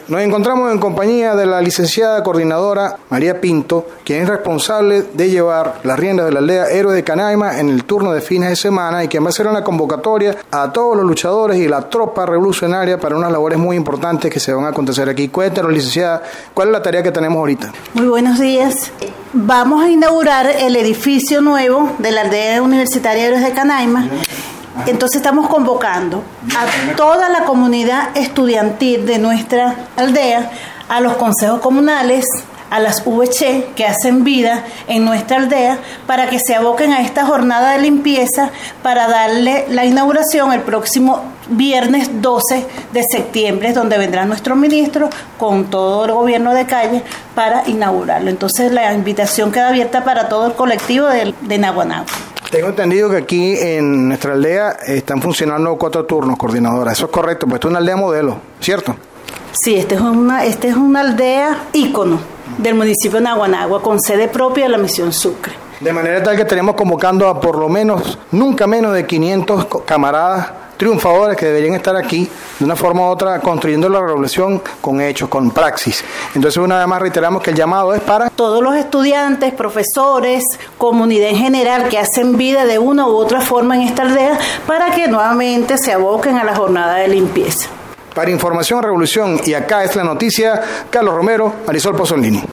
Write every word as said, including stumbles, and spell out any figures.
Nos encontramos en compañía de la licenciada coordinadora María Pinto, quien es responsable de llevar las riendas de la aldea Héroes de Canaima en el turno de fines de semana y quien va a hacer una convocatoria a todos los luchadores y la tropa revolucionaria para unas labores muy importantes que se van a acontecer aquí. Cuéntanos, licenciada, ¿cuál es la tarea que tenemos ahorita? Muy buenos días. Vamos a inaugurar el edificio nuevo de la aldea universitaria Héroes de Canaima. Entonces estamos convocando a toda la comunidad estudiantil de nuestra aldea, a los consejos comunales, a las U V C que hacen vida en nuestra aldea, para que se aboquen a esta jornada de limpieza para darle la inauguración el próximo viernes doce de septiembre, donde vendrá nuestro ministro con todo el gobierno de calle para inaugurarlo. Entonces la invitación queda abierta para todo el colectivo de, de Naguanagua. Tengo entendido que aquí en nuestra aldea están funcionando cuatro turnos, coordinadora. Eso es correcto, pues esto es una aldea modelo, ¿cierto? Sí, esta es una, esta es una aldea ícono del municipio de Naguanagua, con sede propia de la Misión Sucre. De manera tal que estaremos convocando a por lo menos, nunca menos de quinientos camaradas triunfadores que deberían estar aquí de una forma u otra construyendo la revolución con hechos, con praxis. Entonces una vez más reiteramos que el llamado es para todos los estudiantes, profesores, comunidad en general que hacen vida de una u otra forma en esta aldea para que nuevamente se aboquen a la jornada de limpieza. Para Información Revolución y Acá es la Noticia, Carlos Romero, Marisol Pozzolini.